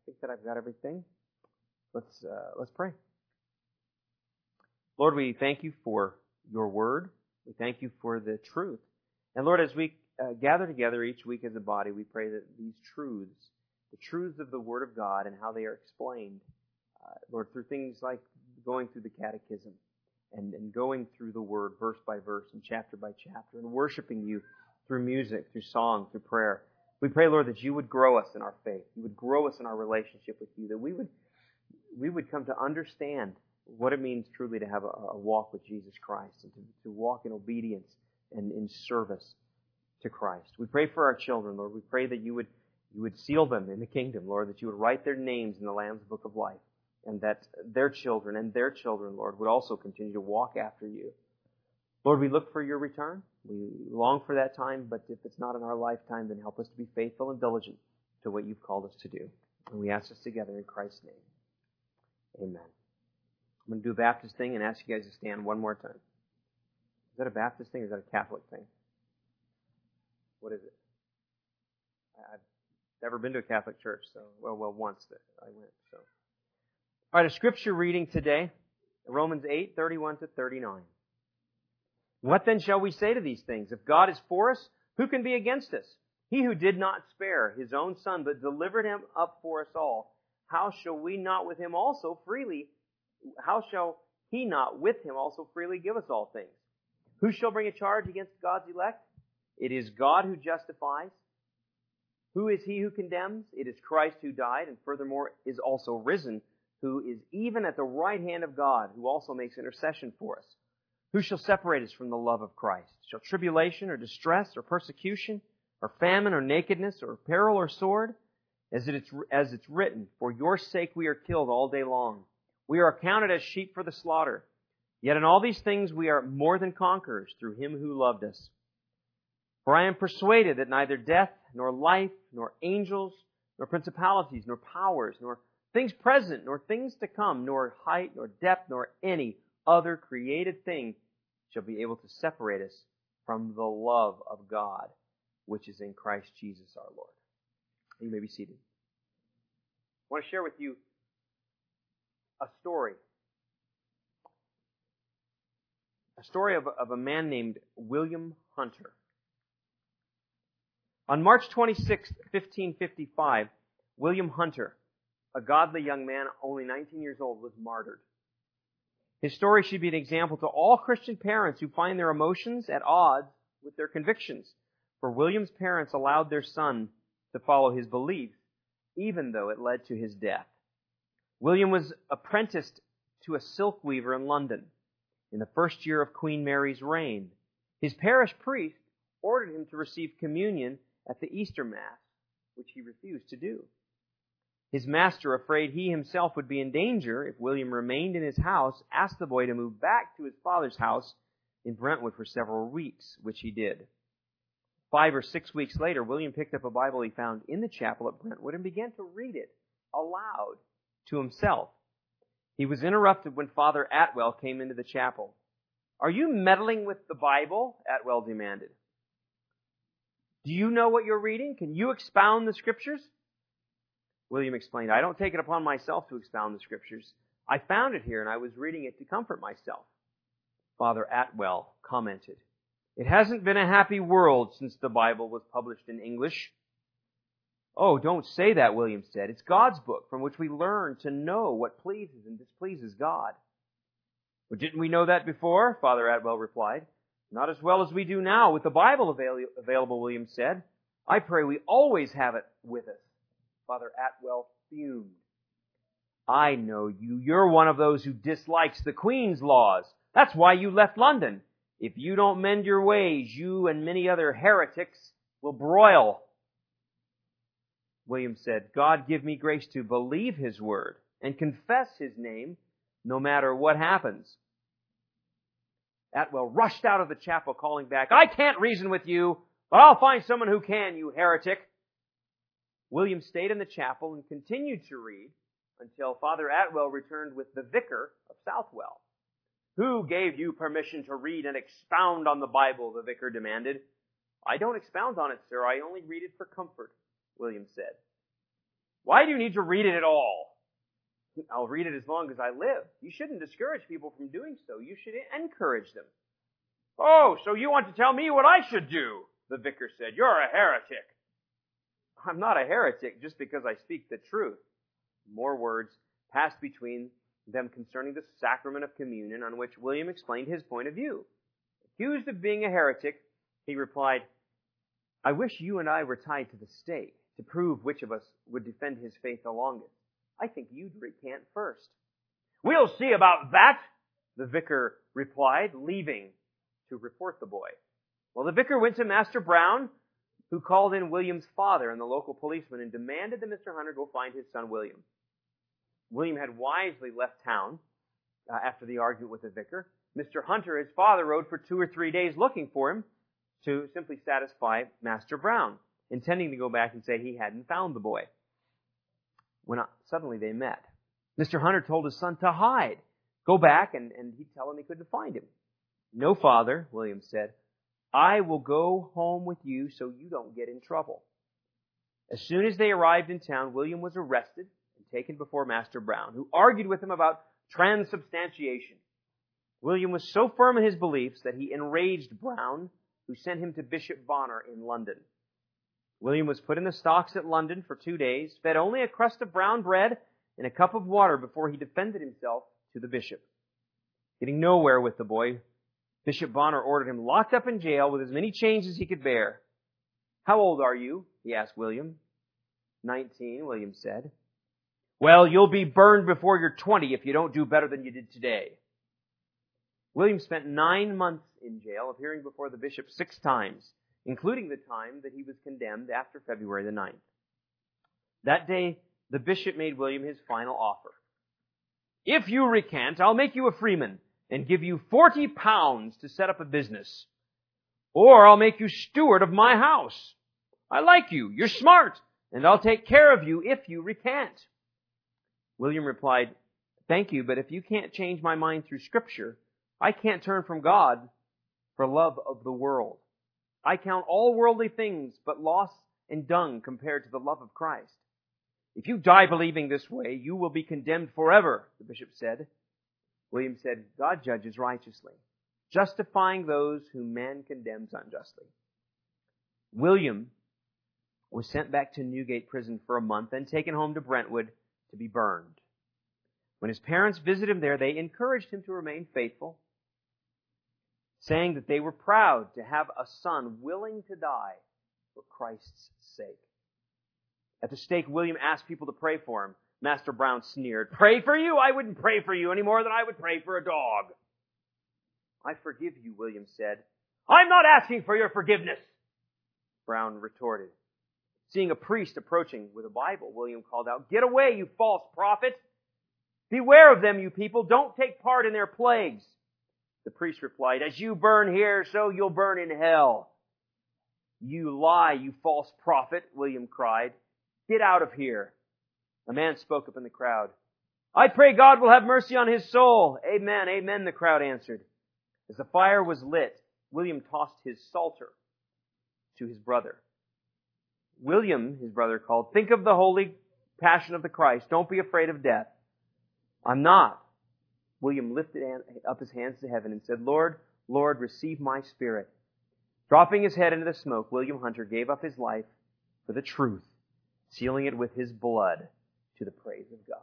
think that I've got everything. Let's pray. Lord, we thank you for your word. We thank you for the truth. And Lord, as we gather together each week as a body, we pray that these truths, the truths of the Word of God and how they are explained, Lord, through things like going through the catechism and going through the Word verse by verse and chapter by chapter and worshiping you through music, through song, through prayer. We pray, Lord, that you would grow us in our faith. You would grow us in our relationship with you, that we would come to understand what it means truly to have a walk with Jesus Christ and to walk in obedience and in service to Christ. We pray for our children, Lord. We pray that you would seal them in the kingdom, Lord, that you would write their names in the Lamb's Book of Life, and that their children, Lord, would also continue to walk after you. Lord, we look for your return. We long for that time, but if it's not in our lifetime, then help us to be faithful and diligent to what you've called us to do. And we ask this together in Christ's name. Amen. I'm going to do a Baptist thing and ask you guys to stand one more time. Is that a Baptist thing or is that a Catholic thing? What is it? I've never been to a Catholic church, so, well, once that I went, so. All right, a scripture reading today, Romans 8:31-39. What then shall we say to these things? If God is for us, who can be against us? He who did not spare his own Son, but delivered him up for us all, how shall he not with him also freely give us all things? Who shall bring a charge against God's elect? It is God who justifies. Who is he who condemns? It is Christ who died, and furthermore is also risen, who is even at the right hand of God, who also makes intercession for us. Who shall separate us from the love of Christ? Shall tribulation or distress or persecution or famine or nakedness or peril or sword? As it's written, for your sake we are killed all day long. We are accounted as sheep for the slaughter. Yet in all these things we are more than conquerors through him who loved us. For I am persuaded that neither death, nor life, nor angels, nor principalities, nor powers, nor things present, nor things to come, nor height, nor depth, nor any other created thing shall be able to separate us from the love of God, which is in Christ Jesus our Lord. You may be seated. I want to share with you a story. A story of a man named William Hunter. On March 26, 1555, William Hunter, a godly young man, only 19 years old, was martyred. His story should be an example to all Christian parents who find their emotions at odds with their convictions. For William's parents allowed their son to follow his beliefs, even though it led to his death. William was apprenticed to a silk weaver in London in the first year of Queen Mary's reign. His parish priest ordered him to receive communion at the Easter Mass, which he refused to do. His master, afraid he himself would be in danger if William remained in his house, asked the boy to move back to his father's house in Brentwood for several weeks, which he did. 5 or 6 weeks later, William picked up a Bible he found in the chapel at Brentwood and began to read it aloud to himself. He was interrupted when Father Atwell came into the chapel. "Are you meddling with the Bible?" Atwell demanded. "Do you know what you're reading? Can you expound the Scriptures?" William explained, "I don't take it upon myself to expound the Scriptures. I found it here and I was reading it to comfort myself." Father Atwell commented, "It hasn't been a happy world since the Bible was published in English." "Oh, don't say that," William said. "It's God's book from which we learn to know what pleases and displeases God." "Well, didn't we know that before?" Father Atwell replied. "Not as well as we do now with the Bible available," William said. "I pray we always have it with us." Father Atwell fumed. "I know you. You're one of those who dislikes the Queen's laws. That's why you left London. If you don't mend your ways, you and many other heretics will broil." William said, "God give me grace to believe His word and confess His name no matter what happens." Atwell rushed out of the chapel calling back, "I can't reason with you, but I'll find someone who can, you heretic." William stayed in the chapel and continued to read until Father Atwell returned with the vicar of Southwell. "Who gave you permission to read and expound on the Bible?" the vicar demanded. "I don't expound on it, sir. I only read it for comfort," William said. Why do you need to read it at all? I'll read it as long as I live. You shouldn't discourage people from doing so. You should encourage them. Oh, so you want to tell me what I should do? The vicar said. You're a heretic. I'm not a heretic just because I speak the truth. More words passed between them concerning the sacrament of communion, on which William explained his point of view. Accused of being a heretic, he replied, I wish you and I were tied to the stake to prove which of us would defend his faith the longest. I think you'd recant first. We'll see about that, the vicar replied, leaving to report the boy. Well, the vicar went to Master Brown, who called in William's father and the local policeman and demanded that Mr. Hunter go find his son William. William had wisely left town after the argument with the vicar. Mr. Hunter, his father, rode for 2 or 3 days looking for him to simply satisfy Master Brown, intending to go back and say he hadn't found the boy. When suddenly they met. Mr. Hunter told his son to hide. Go back and he'd tell him he couldn't find him. No, father, William said. I will go home with you so you don't get in trouble. As soon as they arrived in town, William was arrested and taken before Master Brown, who argued with him about transubstantiation. William was so firm in his beliefs that he enraged Brown, who sent him to Bishop Bonner in London. William was put in the stocks at London for 2 days, fed only a crust of brown bread and a cup of water before he defended himself to the bishop. Getting nowhere with the boy, Bishop Bonner ordered him locked up in jail with as many chains as he could bear. How old are you? He asked William. 19, William said. Well, you'll be burned before you're 20 if you don't do better than you did today. William spent 9 months in jail, appearing before the bishop 6 times, including the time that he was condemned after February the 9th. That day, the bishop made William his final offer. If you recant, I'll make you a freeman and give you 40 pounds to set up a business. Or I'll make you steward of my house. I like you, you're smart, and I'll take care of you if you recant. William replied, thank you, but if you can't change my mind through Scripture, I can't turn from God for love of the world. I count all worldly things but loss and dung compared to the love of Christ. If you die believing this way, you will be condemned forever, the bishop said. William said, God judges righteously, justifying those whom man condemns unjustly. William was sent back to Newgate prison for a month and taken home to Brentwood to be burned. When his parents visited him there, they encouraged him to remain faithful, saying that they were proud to have a son willing to die for Christ's sake. At the stake, William asked people to pray for him. Master Brown sneered, pray for you? I wouldn't pray for you any more than I would pray for a dog. I forgive you, William said. I'm not asking for your forgiveness, Brown retorted. Seeing a priest approaching with a Bible, William called out, get away, you false prophet! Beware of them, you people. Don't take part in their plagues. The priest replied, as you burn here, so you'll burn in hell. You lie, you false prophet, William cried. Get out of here. A man spoke up in the crowd. I pray God will have mercy on his soul. Amen, amen, the crowd answered. As the fire was lit, William tossed his psalter to his brother. William, his brother called, think of the holy passion of the Christ. Don't be afraid of death. I'm not. William lifted up his hands to heaven and said, Lord, Lord, receive my spirit. Dropping his head into the smoke, William Hunter gave up his life for the truth, sealing it with his blood to the praise of God.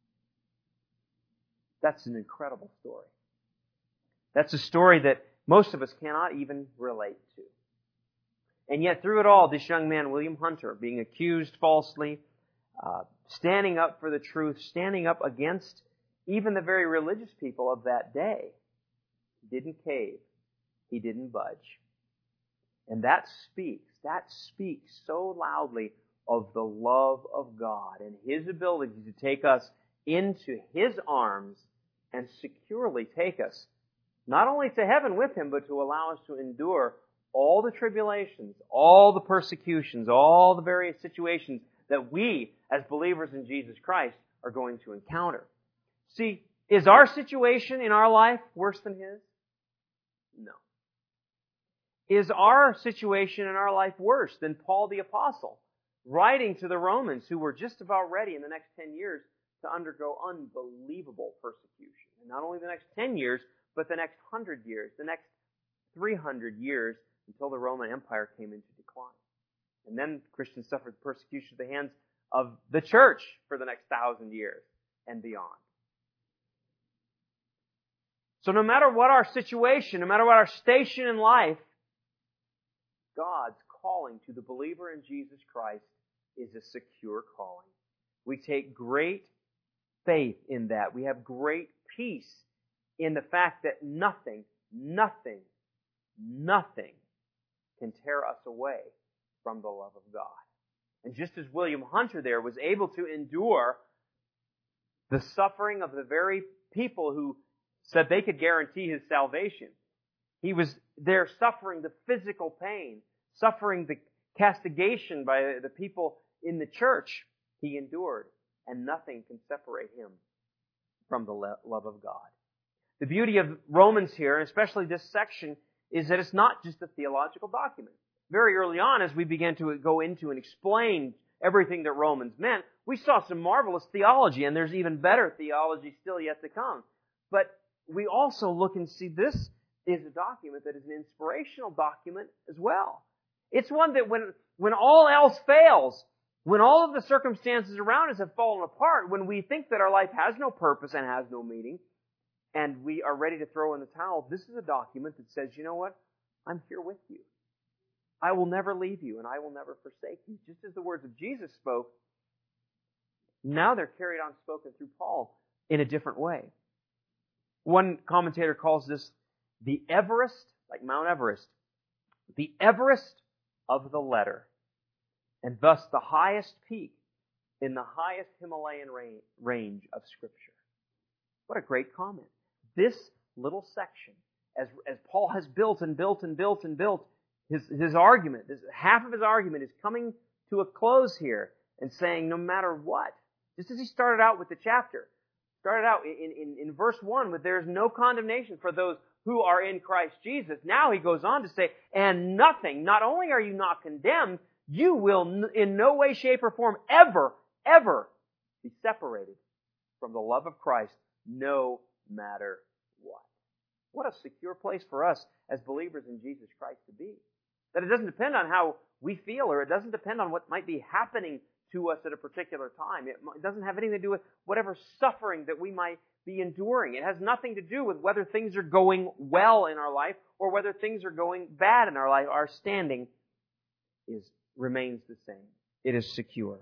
That's an incredible story. That's a story that most of us cannot even relate to. And yet through it all, this young man, William Hunter, being accused falsely, standing up for the truth, standing up against even the very religious people of that day, didn't cave. He didn't budge. And that speaks so loudly of the love of God and His ability to take us into His arms and securely take us not only to heaven with Him, but to allow us to endure all the tribulations, all the persecutions, all the various situations that we, as believers in Jesus Christ, are going to encounter. See, is our situation in our life worse than His? No. Is our situation in our life worse than Paul the Apostle, writing to the Romans who were just about ready in the next 10 years to undergo unbelievable persecution. And not only the next 10 years, but the next 100 years, the next 300 years, until the Roman Empire came into decline. And then Christians suffered persecution at the hands of the church for the next 1,000 years and beyond. So no matter what our situation, no matter what our station in life, God's calling to the believer in Jesus Christ is a secure calling. We take great faith in that. We have great peace in the fact that nothing can tear us away from the love of God. And just as William Hunter there was able to endure the suffering of the very people who said they could guarantee his salvation, he was there suffering the physical pain, suffering the castigation by the people in the church. He endured, and nothing can separate him from the love of God. The beauty of Romans here, and especially this section, is that it's not just a theological document. Very early on, as we began to go into and explain everything that Romans meant, we saw some marvelous theology, and there's even better theology still yet to come. But we also look and see this is a document that is an inspirational document as well. It's one that when all else fails, when all of the circumstances around us have fallen apart, when we think that our life has no purpose and has no meaning, and we are ready to throw in the towel, this is a document that says, you know what? I'm here with you. I will never leave you, and I will never forsake you. Just as the words of Jesus spoke, now they're carried on spoken through Paul in a different way. One commentator calls this the Everest, like Mount Everest, the Everest of the letter, and thus the highest peak in the highest Himalayan range of Scripture. What a great comment. This little section, as Paul has built and built and built and built, his argument, half of his argument is coming to a close here and saying no matter what, just as he started out with the chapter, started out in verse 1 with there is no condemnation for those who are in Christ Jesus. Now he goes on to say, and nothing, not only are you not condemned, you will in no way, shape, or form ever be separated from the love of Christ, no matter what. What a secure place for us as believers in Jesus Christ to be. That it doesn't depend on how we feel, or it doesn't depend on what might be happening to us at a particular time. It doesn't have anything to do with whatever suffering that we might be enduring. It has nothing to do with whether things are going well in our life or whether things are going bad in our life. Our standing remains the same. It is secure.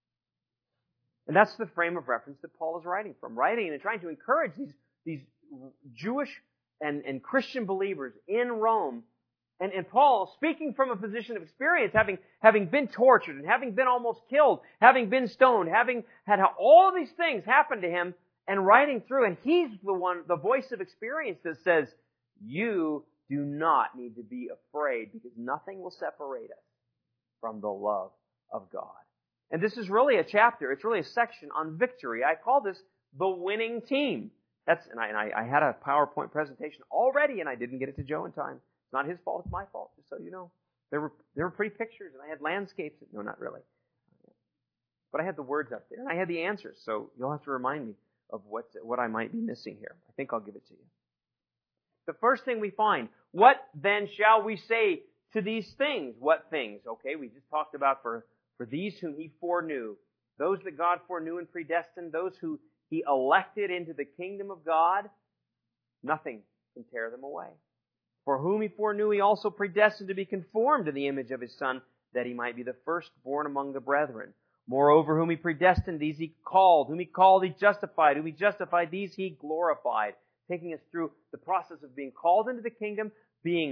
And that's the frame of reference that Paul is writing from. Writing and trying to encourage these Jewish and Christian believers in Rome. And Paul, speaking from a position of experience, having been tortured and having been almost killed, having been stoned, having had all these things happen to him, and writing through, and he's the voice of experience that says, you do not need to be afraid because nothing will separate us from the love of God. And this is really a chapter, it's really a section on victory. I call this the winning team. I had a PowerPoint presentation already and I didn't get it to Joe in time. It's not his fault, it's my fault, just so you know. There were pretty pictures and I had landscapes. No, not really. But I had the words up there and I had the answers, so you'll have to remind me of what I might be missing here. I think I'll give it to you. The first thing we find, what then shall we say to these things? What things? Okay, we just talked about for these whom He foreknew, those that God foreknew and predestined, those who He elected into the kingdom of God, nothing can tear them away. For whom He foreknew, He also predestined to be conformed to the image of His Son, that He might be the firstborn among the brethren. Moreover, whom He predestined, these He called. Whom He called, He justified. Whom He justified, these He glorified. Taking us through the process of being called into the kingdom, being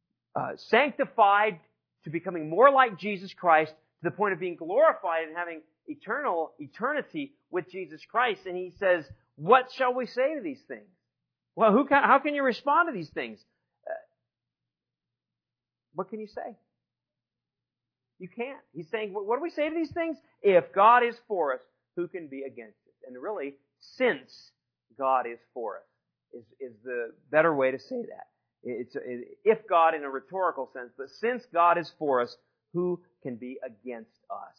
sanctified to becoming more like Jesus Christ, to the point of being glorified and having eternity with Jesus Christ. And He says, what shall we say to these things? Well, how can you respond to these things? What can you say? You can't. He's saying, what do we say to these things? If God is for us, who can be against us? And really, since God is for us is the better way to say that. If God in a rhetorical sense, but since God is for us, who can be against us?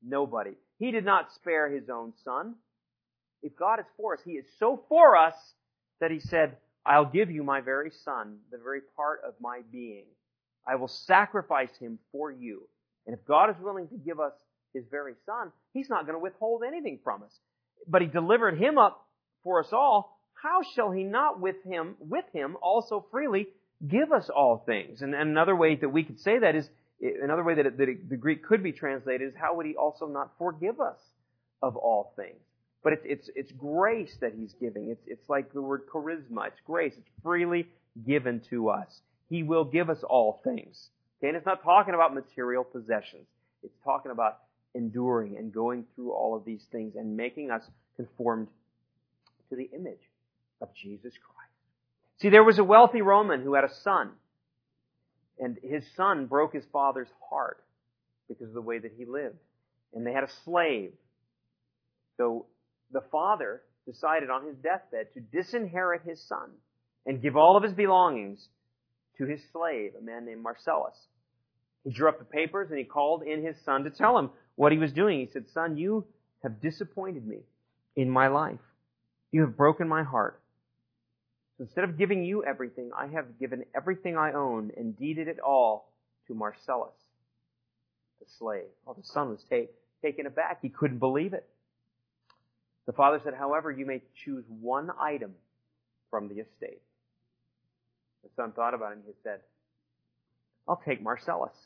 Nobody. He did not spare His own Son. If God is for us, He is so for us that He said, I'll give you my very Son, the very part of my being. I will sacrifice Him for you. And if God is willing to give us His very Son, He's not going to withhold anything from us. But He delivered Him up for us all. How shall He not with Him also freely give us all things? And another way that we could say that is, another way that the Greek could be translated is, how would He also not forgive us of all things? But it's grace that He's giving. It's like the word charisma. It's grace. It's freely given to us. He will give us all things. Okay? And it's not talking about material possessions. It's talking about enduring and going through all of these things and making us conformed to the image of Jesus Christ. See, there was a wealthy Roman who had a son. And his son broke his father's heart because of the way that he lived. And they had a slave. So the father decided on his deathbed to disinherit his son and give all of his belongings to his slave, a man named Marcellus. He drew up the papers and he called in his son to tell him what he was doing. He said, "Son, you have disappointed me in my life. You have broken my heart. So instead of giving you everything, I have given everything I own and deeded it all to Marcellus, the slave." Well, the son was taken aback. He couldn't believe it. The father said, "However, you may choose one item from the estate." The son thought about it and he said, "I'll take Marcellus."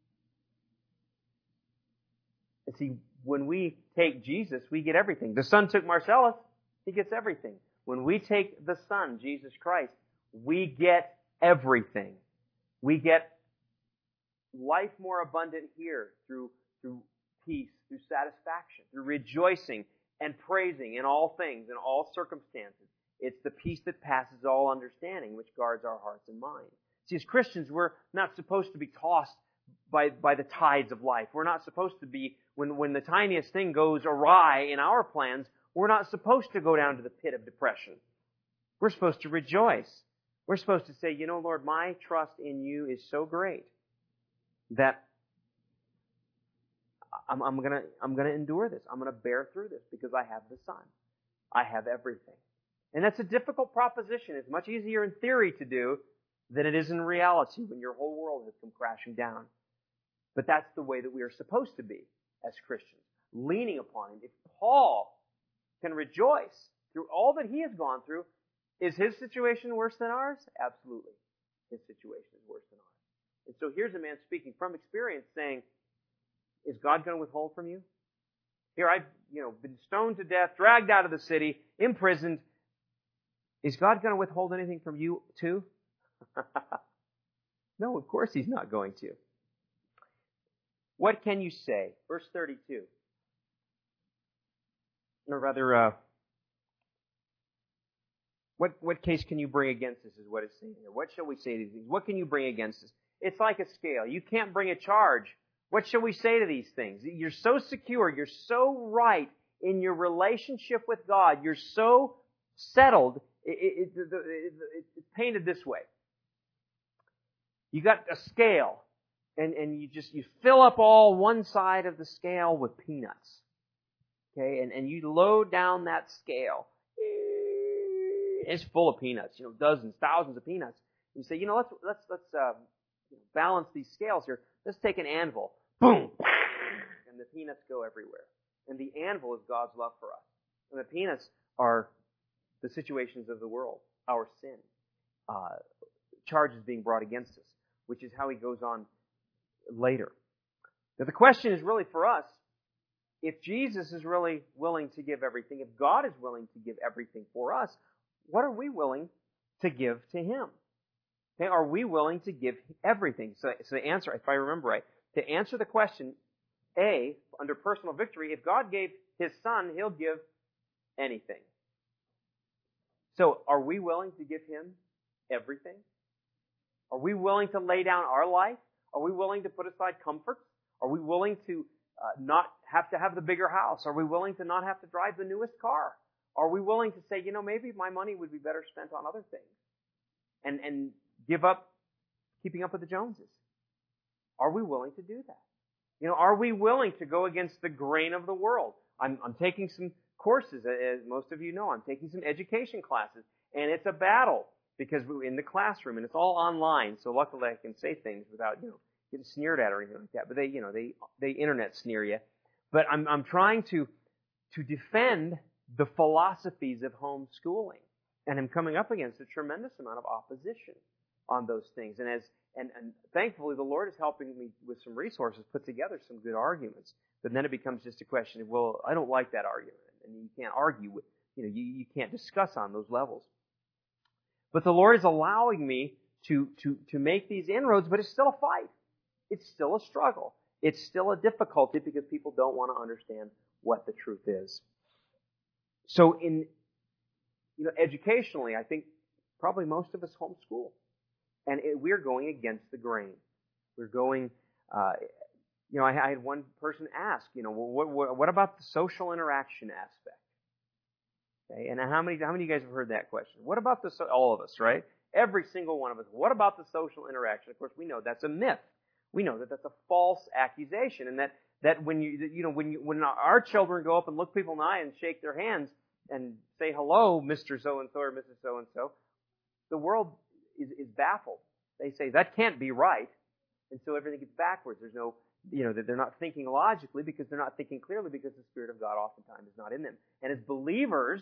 And see, when we take Jesus, we get everything. The son took Marcellus, he gets everything. When we take the Son, Jesus Christ, we get everything. We get life more abundant here through peace, through satisfaction, through rejoicing and praising in all things, in all circumstances. It's the peace that passes all understanding, which guards our hearts and minds. See, as Christians, we're not supposed to be tossed by the tides of life. We're not supposed to be, when the tiniest thing goes awry in our plans, we're not supposed to go down to the pit of depression. We're supposed to rejoice. We're supposed to say, "You know, Lord, my trust in you is so great that I'm gonna endure this. I'm gonna bear through this because I have the Son. I have everything." And that's a difficult proposition. It's much easier in theory to do than it is in reality when your whole world has come crashing down. But that's the way that we are supposed to be as Christians, leaning upon Him. If Paul can rejoice through all that he has gone through, is his situation worse than ours? Absolutely. His situation is worse than ours. And so here's a man speaking from experience saying, is God going to withhold from you? Here, I've been stoned to death, dragged out of the city, imprisoned. Is God going to withhold anything from you too? No, of course He's not going to. What can you say? Verse 32. Or rather, what case can you bring against us is what it's saying here. What shall we say to these things? What can you bring against us? It's like a scale. You can't bring a charge. What shall we say to these things? You're so secure. You're so right in your relationship with God. You're so settled. It's painted this way. You got a scale, and you fill up all one side of the scale with peanuts. Okay, and you load down that scale. It's full of peanuts, dozens, thousands of peanuts. You say, let's balance these scales here. Let's take an anvil. Boom! And the peanuts go everywhere. And the anvil is God's love for us. And the peanuts are the situations of the world, our sin, charges being brought against us, which is how he goes on later. Now the question is really for us, if Jesus is really willing to give everything, if God is willing to give everything for us, what are we willing to give to Him? Okay, are we willing to give everything? So the answer, if I remember right, to answer the question, A, under personal victory, if God gave His Son, He'll give anything. So are we willing to give Him everything? Are we willing to lay down our life? Are we willing to put aside comforts? Are we willing to not have to have the bigger house? Are we willing to not have to drive the newest car? Are we willing to say, maybe my money would be better spent on other things and give up keeping up with the Joneses? Are we willing to do that? Are we willing to go against the grain of the world? I'm taking some courses, as most of you know. I'm taking some education classes, and it's a battle because we're in the classroom, and it's all online. So luckily, I can say things without getting sneered at or anything like that. But they internet sneer you. But I'm trying to defend the philosophies of homeschooling, and I'm coming up against a tremendous amount of opposition on those things. And thankfully, the Lord is helping me with some resources, put together some good arguments. But then it becomes just a question of, well, I don't like that argument, and you can't argue with, you can't discuss on those levels. But the Lord is allowing me to make these inroads, but it's still a fight. It's still a struggle. It's still a difficulty because people don't want to understand what the truth is. So educationally, I think probably most of us homeschool. And we're going against the grain. We're going, I had one person ask, what about the social interaction aspect? Okay, and how many of you guys have heard that question? What about all of us, right? Every single one of us. What about the social interaction? Of course, we know that's a myth. We know that that's a false accusation, and that when our children go up and look people in the eye and shake their hands and say hello, Mr. So-and-so or Mrs. So-and-so, the world is baffled. They say, that can't be right. And so everything gets backwards. There's no, they're not thinking logically because they're not thinking clearly because the Spirit of God oftentimes is not in them. And as believers,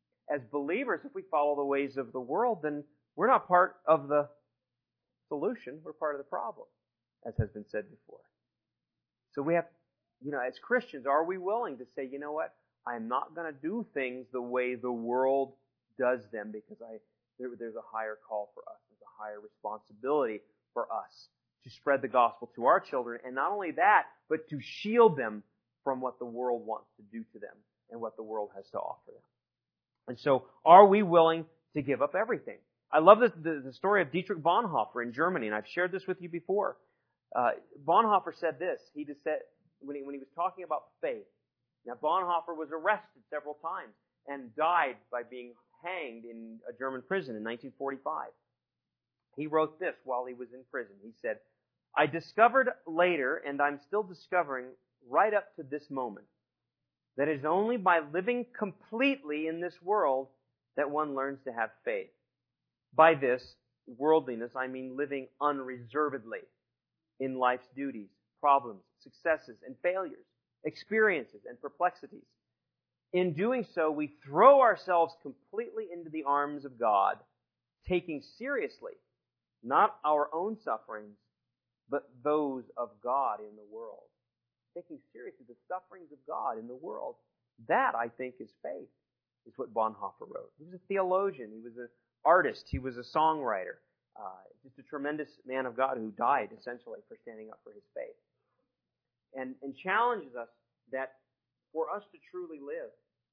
if we follow the ways of the world, then we're not part of the solution. We're part of the problem, as has been said before. So we have, as Christians, are we willing to say, you know what? I'm not going to do things the way the world does them because there's a higher call for us. There's a higher responsibility for us to spread the gospel to our children. And not only that, but to shield them from what the world wants to do to them and what the world has to offer them. And so, are we willing to give up everything? I love the story of Dietrich Bonhoeffer in Germany, and I've shared this with you before. Bonhoeffer said this. He just said, when he was talking about faith. Now, Bonhoeffer was arrested several times and died by being hanged in a German prison in 1945. He wrote this while he was in prison. He said, I discovered later, and I'm still discovering right up to this moment, that it is only by living completely in this world that one learns to have faith. By this, worldliness, I mean living unreservedly in life's duties, problems, successes, and failures, experiences, and perplexities. In doing so, we throw ourselves completely into the arms of God, taking seriously not our own sufferings, but those of God in the world. Taking seriously the sufferings of God in the world. That, I think, is faith, is what Bonhoeffer wrote. He was a theologian. He was an artist. He was a songwriter. Just a tremendous man of God who died, essentially, for standing up for his faith. And challenges us that for us to truly live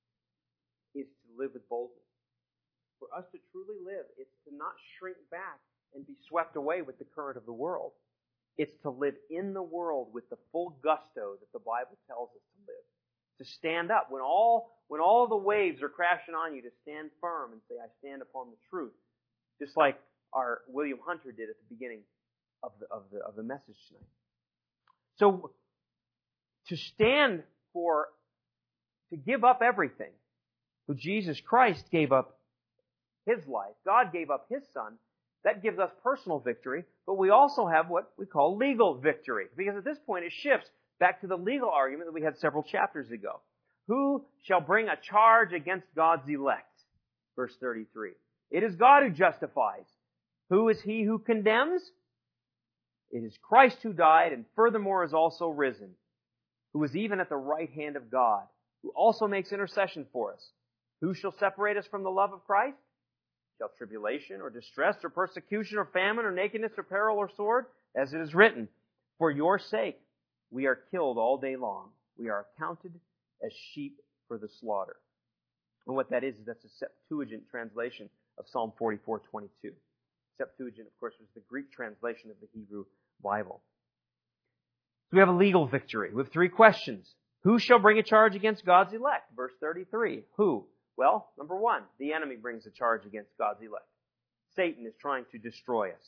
is to live with boldness. For us to truly live is to not shrink back and be swept away with the current of the world. It's to live in the world with the full gusto that the Bible tells us to live. To stand up when all the waves are crashing on you, to stand firm and say, I stand upon the truth. Just like our William Hunter did at the beginning of the message tonight. So to stand for, to give up everything. So Jesus Christ gave up His life. God gave up His Son. That gives us personal victory, but we also have what we call legal victory. Because at this point it shifts back to the legal argument that we had several chapters ago. Who shall bring a charge against God's elect? Verse 33. It is God who justifies. Who is he who condemns? It is Christ who died and furthermore is also risen, who is even at the right hand of God, who also makes intercession for us. Who shall separate us from the love of Christ? Shall tribulation or distress or persecution or famine or nakedness or peril or sword? As it is written, for your sake we are killed all day long. We are accounted as sheep for the slaughter. And what that is that's a Septuagint translation of Psalm 44:22. Septuagint, of course, was the Greek translation of the Hebrew Bible. So we have a legal victory. We have three questions. Who shall bring a charge against God's elect? Verse 33. Who? Well, number one, the enemy brings a charge against God's elect. Satan is trying to destroy us.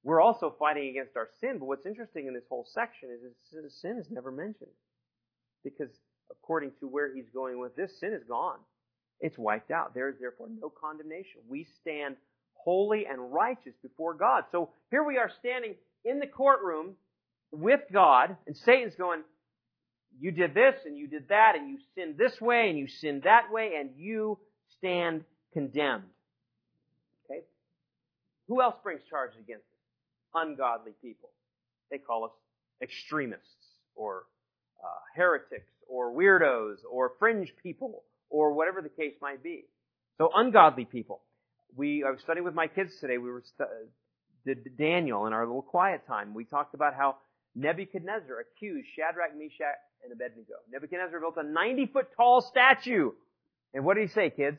we're also fighting against our sin. But what's interesting in this whole section is sin is never mentioned. Because according to where he's going with this, sin is gone. It's wiped out. There is therefore no condemnation. We stand holy and righteous before God. So here we are standing in the courtroom with God, and Satan's going, you did this, and you did that, and you sinned this way, and you sinned that way, and you stand condemned. Okay? Who else brings charges against us? Ungodly people. They call us extremists, or heretics, or weirdos, or fringe people, or whatever the case might be. So ungodly people. I was studying with my kids today. We did Daniel in our little quiet time. We talked about how Nebuchadnezzar accused Shadrach, Meshach, and Abednego. Nebuchadnezzar built a 90-foot tall statue. And what did he say, kids?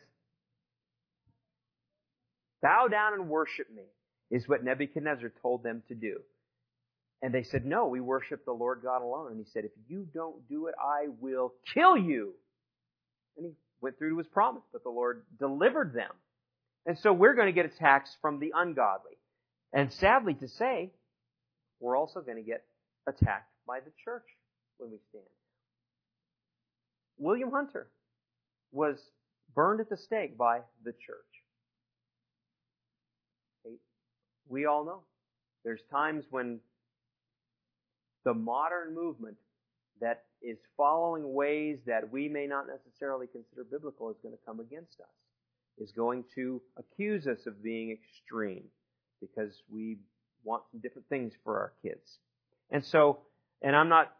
Bow down and worship me, is what Nebuchadnezzar told them to do. And they said, no, we worship the Lord God alone. And he said, if you don't do it, I will kill you. And he went through to his promise, but the Lord delivered them. And so we're going to get attacks from the ungodly. And sadly to say, we're also going to get attacked by the church when we stand. William Hunter was burned at the stake by the church. We all know there's times when the modern movement that is following ways that we may not necessarily consider biblical is going to come against us, is going to accuse us of being extreme because we want some different things for our kids. And so, and I'm not,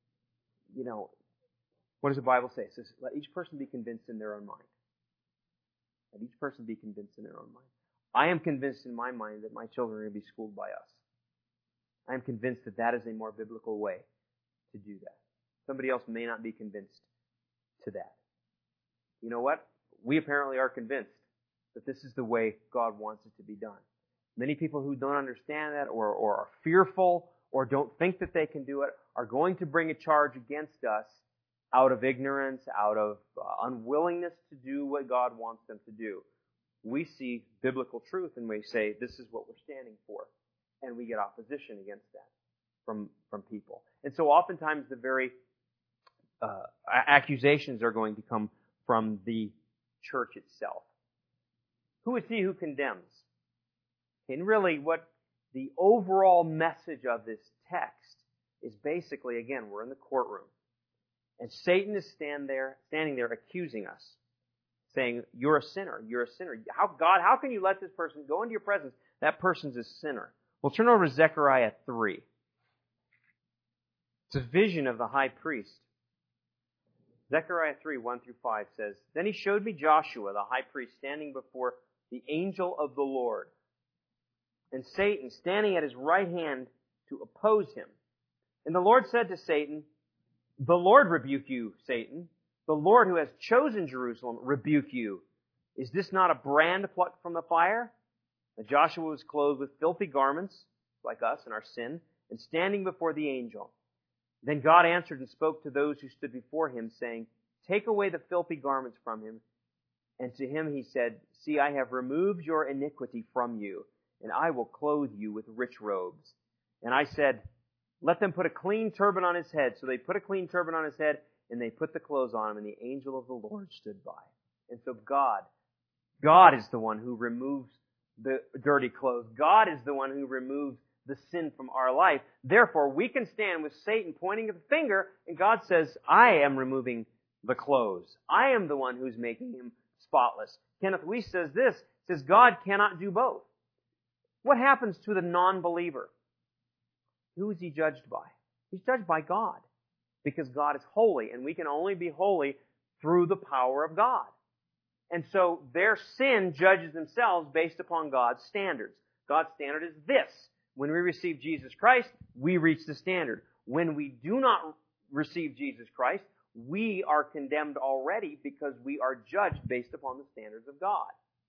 what does the Bible say? It says, let each person be convinced in their own mind. Let each person be convinced in their own mind. I am convinced in my mind that my children are going to be schooled by us. I am convinced that that is a more biblical way to do that. Somebody else may not be convinced to that. You know what? We apparently are convinced that this is the way God wants it to be done. Many people who don't understand that or are fearful or don't think that they can do it are going to bring a charge against us out of ignorance, out of unwillingness to do what God wants them to do. We see biblical truth and we say, this is what we're standing for. And we get opposition against that from people. And so oftentimes the very accusations are going to come from the church itself. Who is he who condemns? And really what the overall message of this text is basically, again, we're in the courtroom. And Satan is standing there accusing us, saying, you're a sinner, you're a sinner. How can you let this person go into your presence? That person's a sinner. Well, turn over to Zechariah 3. It's a vision of the high priest. Zechariah 3, 1 through 5 says, Then he showed me Joshua, the high priest, standing before the angel of the Lord, and Satan standing at his right hand to oppose him. And the Lord said to Satan, The Lord rebuke you, Satan. The Lord who has chosen Jerusalem rebuke you. Is this not a brand plucked from the fire? And Joshua was clothed with filthy garments, like us in our sin, and standing before the angel. Then God answered and spoke to those who stood before him, saying, Take away the filthy garments from him. And to him he said, See, I have removed your iniquity from you, and I will clothe you with rich robes. And I said, Let them put a clean turban on his head. So they put a clean turban on his head, and they put the clothes on him, and the angel of the Lord stood by. And so God is the one who removes the dirty clothes. God is the one who removes the sin from our life. Therefore, we can stand with Satan pointing the finger, and God says, I am removing the clothes. I am the one who's making him spotless. Kenneth Weiss says this, says God cannot do both. What happens to the non-believer? Who is he judged by? He's judged by God, because God is holy, and we can only be holy through the power of God. And so their sin judges themselves based upon God's standards. God's standard is this. When we receive Jesus Christ, we reach the standard. When we do not receive Jesus Christ, we are condemned already because we are judged based upon the standards of God.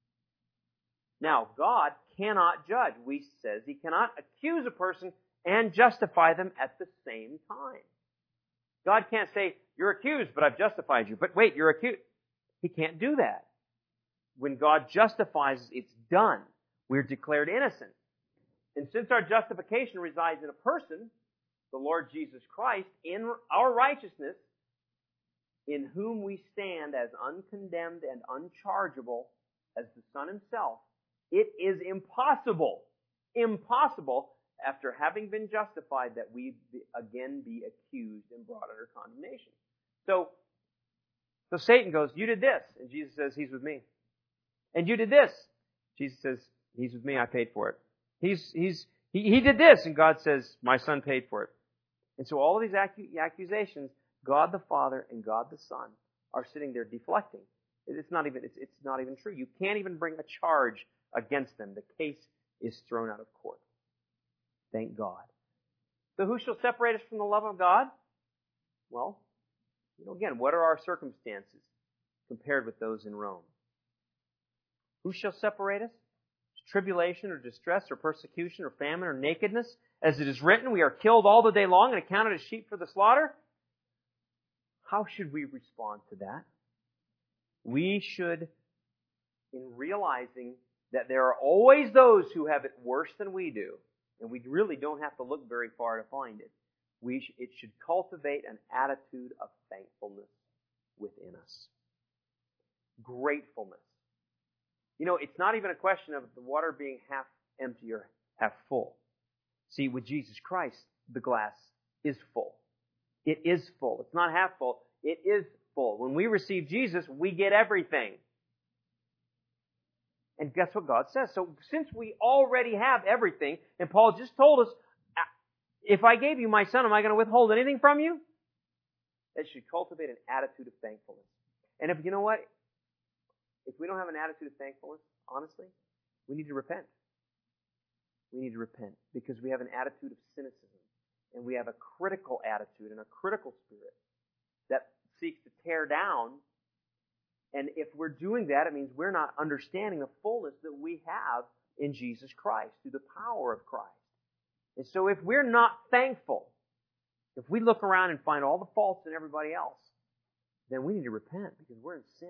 Now, God cannot judge. We says he cannot accuse a person and justify them at the same time. God can't say, you're accused, but I've justified you. But wait, you're accused. He can't do that. When God justifies, it's done. We're declared innocent. And since our justification resides in a person, the Lord Jesus Christ, in our righteousness, in whom we stand as uncondemned and unchargeable as the Son Himself, it is impossible after having been justified that we again be accused and brought under condemnation. So Satan goes, you did this. And Jesus says, He's with me. And you did this. Jesus says, He's with me, I paid for it. He did this. And God says, my Son paid for it. And so all of these accusations, God the Father and God the Son are sitting there deflecting. It's not even true. You can't even bring a charge against them. The case is thrown out of court. Thank God. So who shall separate us from the love of God? Well, again, what are our circumstances compared with those in Rome? Who shall separate us? Tribulation or distress or persecution or famine or nakedness? As it is written, we are killed all the day long and accounted as sheep for the slaughter. How should we respond to that? We should, in realizing that there are always those who have it worse than we do, and we really don't have to look very far to find it, it should cultivate an attitude of thankfulness within us. Gratefulness. It's not even a question of the water being half empty or half full. See, with Jesus Christ, the glass is full. It is full. It's not half full. It is full. When we receive Jesus, we get everything. And guess what God says? So since we already have everything, and Paul just told us, if I gave you my Son, am I going to withhold anything from you? That should cultivate an attitude of thankfulness. And if we don't have an attitude of thankfulness, honestly, we need to repent. We need to repent because we have an attitude of cynicism. And we have a critical attitude and a critical spirit that seeks to tear down. And if we're doing that, it means we're not understanding the fullness that we have in Jesus Christ through the power of Christ. And so if we're not thankful, if we look around and find all the faults in everybody else, then we need to repent because we're in sin.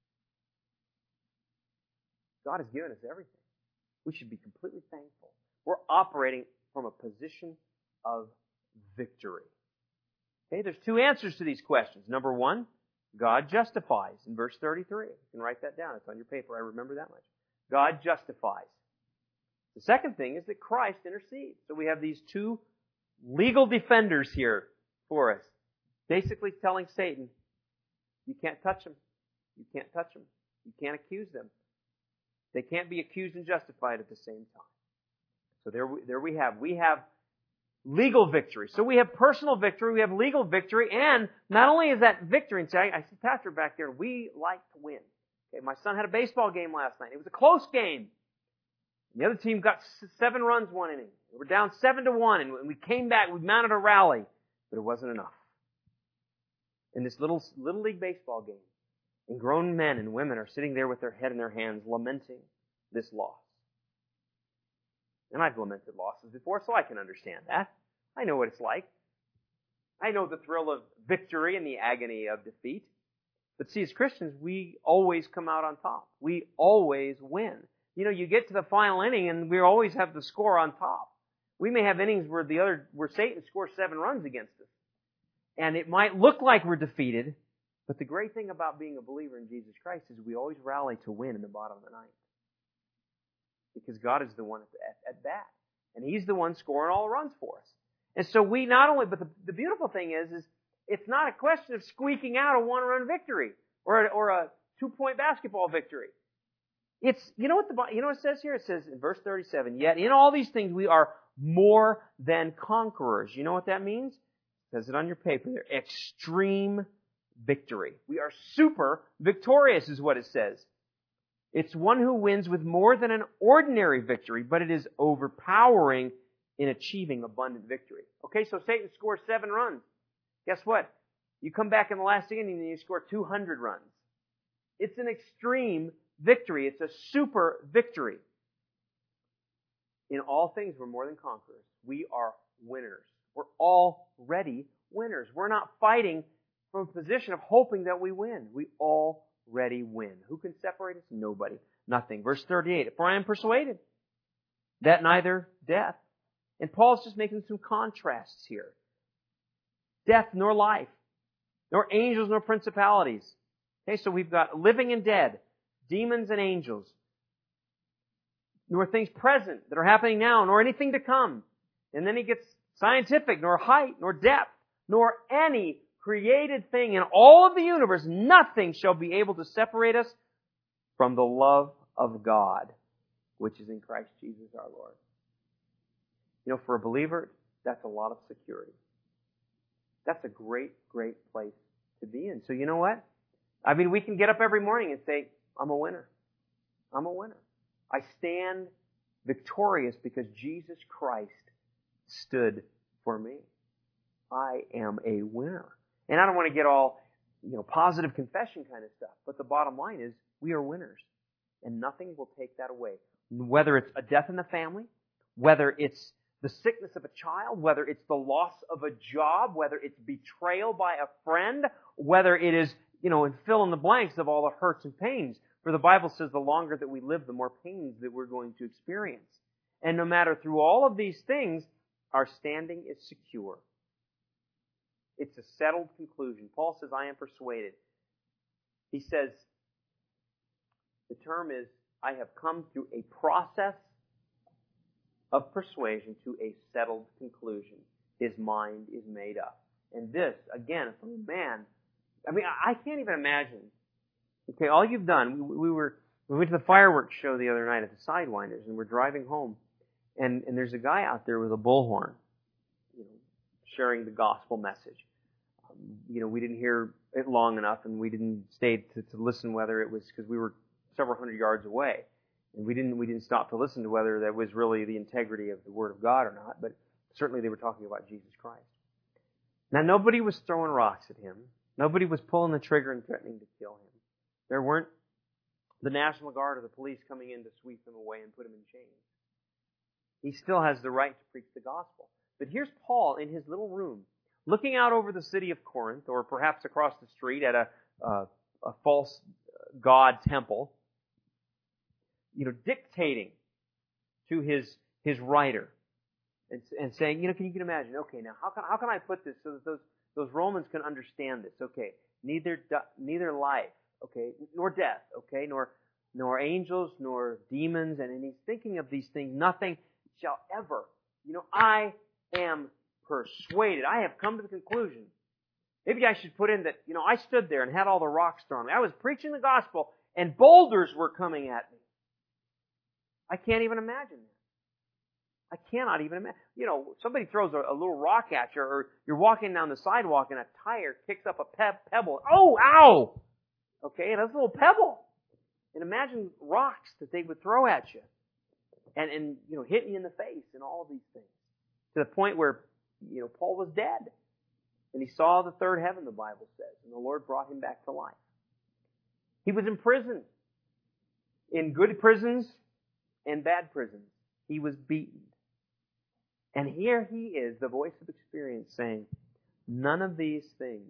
God has given us everything. We should be completely thankful. We're operating from a position of victory. Okay, there's two answers to these questions. Number one, God justifies in verse 33. You can write that down. It's on your paper. I remember that much. God justifies. The second thing is that Christ intercedes. So we have these two legal defenders here for us. Basically telling Satan, you can't touch them. You can't touch them. You can't accuse them. They can't be accused and justified at the same time. So there we have. We have legal victory. So we have personal victory, we have legal victory, and not only is that victory, and I see Pastor back there, we like to win. Okay, my son had a baseball game last night. It was a close game. The other team got 7 runs one inning. We were down 7-1, and we came back, we mounted a rally, but it wasn't enough. In this little league baseball game, and grown men and women are sitting there with their head in their hands lamenting this loss. And I've lamented losses before, so I can understand that. I know what it's like. I know the thrill of victory and the agony of defeat. But see, as Christians, we always come out on top. We always win. You get to the final inning and we always have the score on top. We may have innings where Satan scores 7 runs against us. And it might look like we're defeated, but the great thing about being a believer in Jesus Christ is we always rally to win in the bottom of the ninth. Because God is the one at bat. And He's the one scoring all the runs for us. And so we not only, but the beautiful thing is it's not a question of squeaking out a 1-run victory or a 2-point basketball victory. It's, what it says here? It says in verse 37, yet in all these things we are more than conquerors. You know what that means? It says it on your paper there. Extreme victory. We are super victorious is what it says. It's one who wins with more than an ordinary victory, but it is overpowering in achieving abundant victory. Okay, so Satan scores 7 runs. Guess what? You come back in the last inning and you score 200 runs. It's an extreme victory. It's a super victory. In all things, we're more than conquerors. We are winners. We're already winners. We're not fighting from a position of hoping that we win. We already win. Who can separate us? Nobody. Nothing. Verse 38, for I am persuaded that neither death. And Paul's just making some contrasts here. Death nor life, nor angels nor principalities. Okay, so we've got living and dead, demons and angels, nor things present that are happening now, nor anything to come. And then he gets scientific, nor height, nor depth, nor any created thing in all of the universe, nothing shall be able to separate us from the love of God, which is in Christ Jesus our Lord. You know, for a believer, that's a lot of security. That's a great, great place to be in. So you know what? I mean, we can get up every morning and say, I'm a winner. I'm a winner. I stand victorious because Jesus Christ stood for me. I am a winner. And I don't want to get all, positive confession kind of stuff. But the bottom line is, we are winners. And nothing will take that away. Whether it's a death in the family, whether it's the sickness of a child, whether it's the loss of a job, whether it's betrayal by a friend, whether it is, and fill in the blanks of all the hurts and pains. For the Bible says the longer that we live, the more pains that we're going to experience. And no matter through all of these things, our standing is secure. It's a settled conclusion. Paul says, I am persuaded. He says, the term is, I have come through a process of persuasion to a settled conclusion. His mind is made up. And this, again, from a man, I can't even imagine. Okay, all you've done, we went to the fireworks show the other night at the Sidewinders, and we're driving home, and there's a guy out there with a bullhorn, sharing the gospel message. We didn't hear it long enough, and we didn't stay to listen whether it was because we were several hundred yards away, and we didn't stop to listen to whether that was really the integrity of the Word of God or not. But certainly they were talking about Jesus Christ. Now nobody was throwing rocks at him. Nobody was pulling the trigger and threatening to kill him. There weren't the National Guard or the police coming in to sweep him away and put him in chains. He still has the right to preach the gospel. But here's Paul in his little room, looking out over the city of Corinth, or perhaps across the street at a false god temple, dictating to his writer and saying, can you imagine? Okay, now how can I put this so that those Romans can understand this? Okay, neither life, okay, nor death, okay, nor angels, nor demons, and he's thinking of these things. Nothing shall ever. I am persuaded. I have come to the conclusion. Maybe I should put in that, I stood there and had all the rocks thrown at me. I was preaching the gospel and boulders were coming at me. I can't even imagine that. I cannot even imagine. Somebody throws a little rock at you, or you're walking down the sidewalk and a tire kicks up a pebble. Oh, ow! Okay, and that's a little pebble. And imagine rocks that they would throw at you. And hitting you in the face and all of these things. To the point where, Paul was dead. And he saw the third heaven, the Bible says. And the Lord brought him back to life. He was in prison. In good prisons and bad prisons. He was beaten. And here he is, the voice of experience, saying, none of these things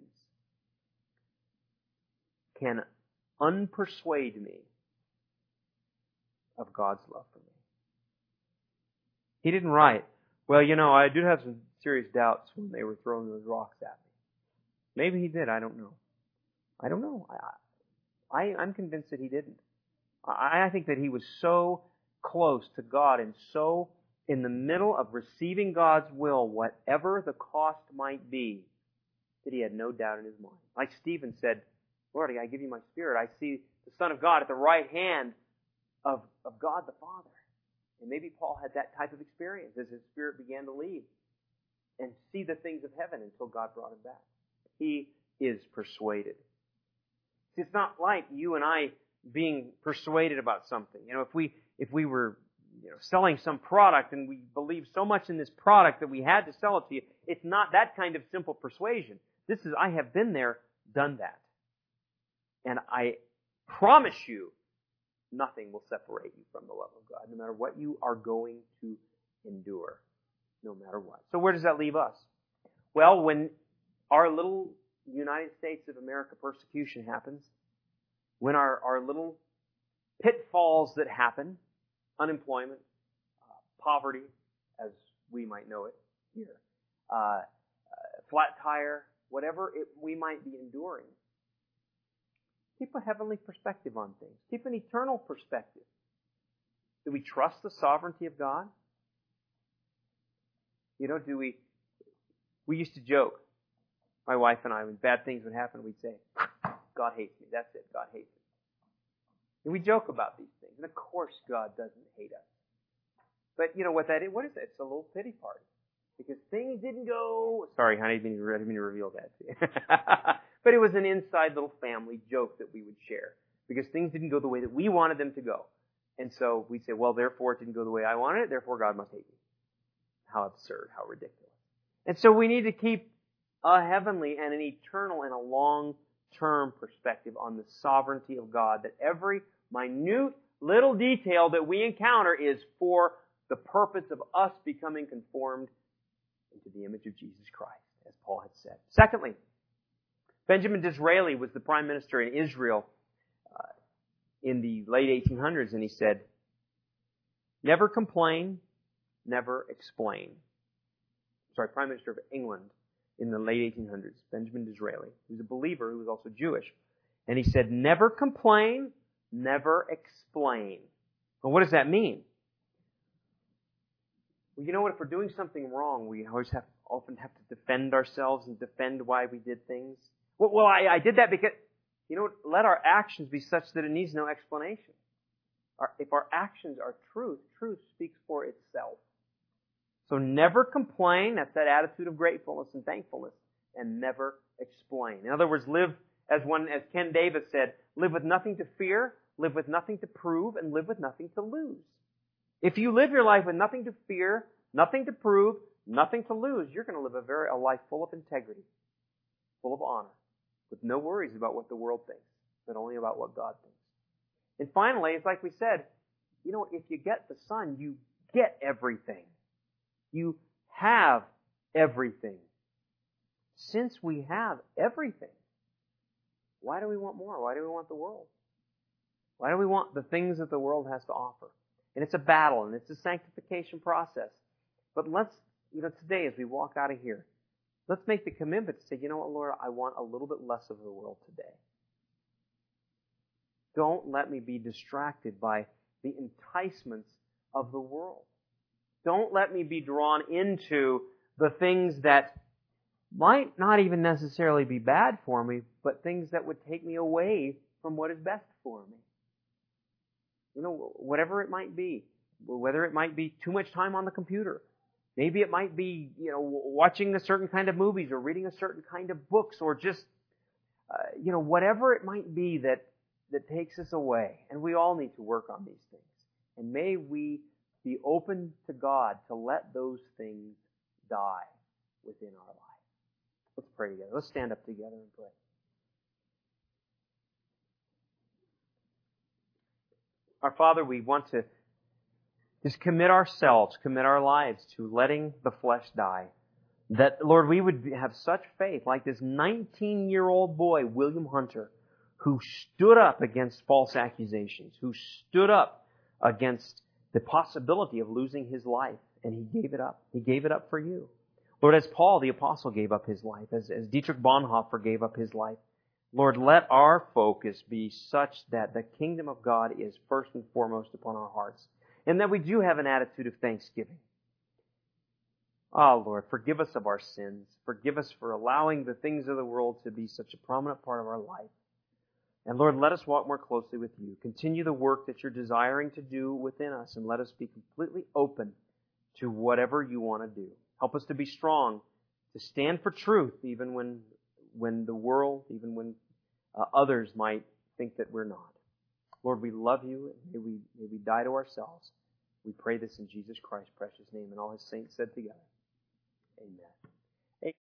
can unpersuade me of God's love for me. He didn't write, well, I do have some serious doubts when they were throwing those rocks at me. Maybe he did. I don't know. I'm convinced that he didn't. I think that he was so close to God and so in the middle of receiving God's will, whatever the cost might be, that he had no doubt in his mind. Like Stephen said, Lord, I give you my spirit. I see the Son of God at the right hand of God the Father. And maybe Paul had that type of experience as his spirit began to lead and see the things of heaven until God brought him back. He is persuaded. See, it's not like you and I being persuaded about something. If we were selling some product and we believe so much in this product that we had to sell it to you, it's not that kind of simple persuasion. This is, I have been there, done that. And I promise you, nothing will separate you from the love of God, no matter what you are going to endure, no matter what. So where does that leave us? Well, when our little United States of America persecution happens, when our little pitfalls that happen, unemployment, poverty, as we might know it here, flat tire, whatever we might be enduring. Keep a heavenly perspective on things. Keep an eternal perspective. Do we trust the sovereignty of God? Do we used to joke, my wife and I, when bad things would happen, we'd say, God hates me. That's it. God hates me. And we joke about these things. And of course God doesn't hate us. But you know what that is? What is it? It's a little pity party. Because things didn't go... Sorry, honey, I didn't mean to reveal that to you. But it was an inside little family joke that we would share. Because things didn't go the way that we wanted them to go. And so we'd say, well, therefore it didn't go the way I wanted it, therefore God must hate me. How absurd, how ridiculous. And so we need to keep a heavenly and an eternal and a long-term perspective on the sovereignty of God, that every minute little detail that we encounter is for the purpose of us becoming conformed into the image of Jesus Christ, as Paul had said. Secondly, Benjamin Disraeli was the prime minister in Israel in the late 1800s, and he said, never complain, never explain. Prime Minister of England in the late 1800s, Benjamin Disraeli. He was a believer who was also Jewish. And he said, never complain, never explain. Well, what does that mean? Well, you know what? If we're doing something wrong, we often have to defend ourselves and defend why we did things. Well, I did that because, let our actions be such that it needs no explanation. If our actions are truth, truth speaks for itself. So never complain, that's that attitude of gratefulness and thankfulness, and never explain. In other words, live, as Ken Davis said, live with nothing to fear, live with nothing to prove, and live with nothing to lose. If you live your life with nothing to fear, nothing to prove, nothing to lose, you're going to live a life full of integrity, full of honor, with no worries about what the world thinks, but only about what God thinks. And finally, it's like we said, if you get the Son, you get everything. You have everything. Since we have everything, why do we want more? Why do we want the world? Why do we want the things that the world has to offer? And it's a battle, and it's a sanctification process. But let's, today as we walk out of here, let's make the commitment to say, you know what, Lord, I want a little bit less of the world today. Don't let me be distracted by the enticements of the world. Don't let me be drawn into the things that might not even necessarily be bad for me, but things that would take me away from what is best for me. Whatever it might be. Whether it might be too much time on the computer. Maybe it might be, watching a certain kind of movies or reading a certain kind of books or just, whatever it might be that takes us away. And we all need to work on these things. And may we be open to God to let those things die within our life. Let's pray together. Let's stand up together and pray. Our Father, we want to just commit ourselves, commit our lives to letting the flesh die. That, Lord, we would have such faith, like this 19-year-old boy, William Hunter, who stood up against false accusations, who stood up against the possibility of losing his life, and he gave it up. He gave it up for you. Lord, as Paul the Apostle gave up his life, as Dietrich Bonhoeffer gave up his life, Lord, let our focus be such that the kingdom of God is first and foremost upon our hearts, and that we do have an attitude of thanksgiving. Oh, Lord, forgive us of our sins. Forgive us for allowing the things of the world to be such a prominent part of our life. And Lord, let us walk more closely with you. Continue the work that you're desiring to do within us, and let us be completely open to whatever you want to do. Help us to be strong, to stand for truth, even when the world, even when others might think that we're not. Lord, we love you, and may we die to ourselves. We pray this in Jesus Christ's precious name, and all his saints said together. Amen.